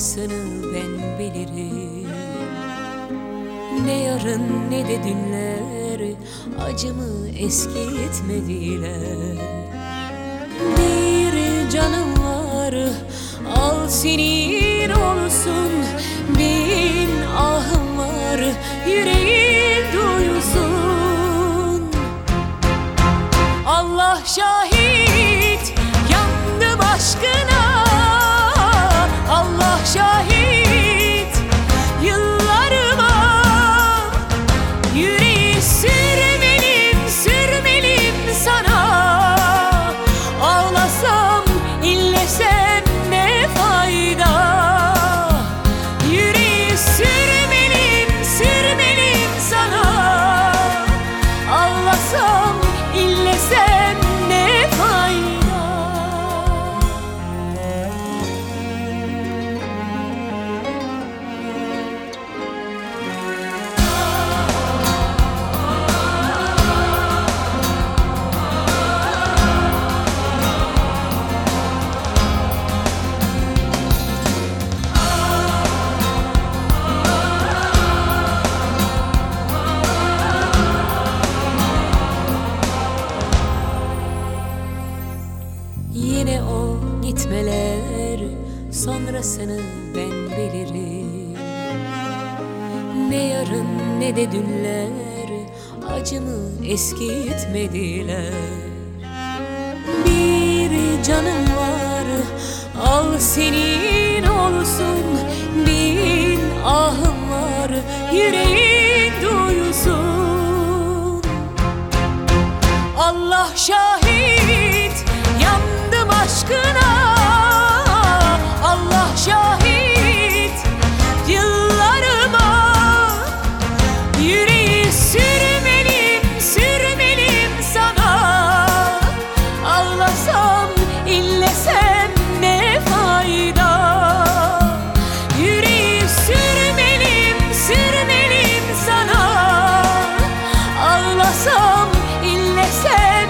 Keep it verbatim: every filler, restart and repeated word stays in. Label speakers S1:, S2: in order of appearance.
S1: Sonrasını ben bilirim. Ne yarın ne de dünler acımı eskitmediler. Bir canım var, al senin olsun. Bin ahım var, yüreğin duysun. Allah şahit, yandım aşkına. Allah şahit, yıllarıma. Yüreği sürmelim, sürmelim sana. Ağlasam, inlesem ne fayda. Yüreği sürmelim, sürmelim sana. Ağlasam, inlesem ne fayda. Yine o gitmeler, sonrasını ben bilirim. Ne yarın ne de dünler acımı eskitmediler. Bir canım var, al senin olsun. Bin ahım var, yüreğin duysun. Allah şahit, yandım aşkına. Allah şahit, yıllarıma. Yüreği sürmelim, sürmelim sana. Ağlasam, inlesem ne fayda. Yüreği sürmelim, sürmelim sana. Ağlasam, inlesem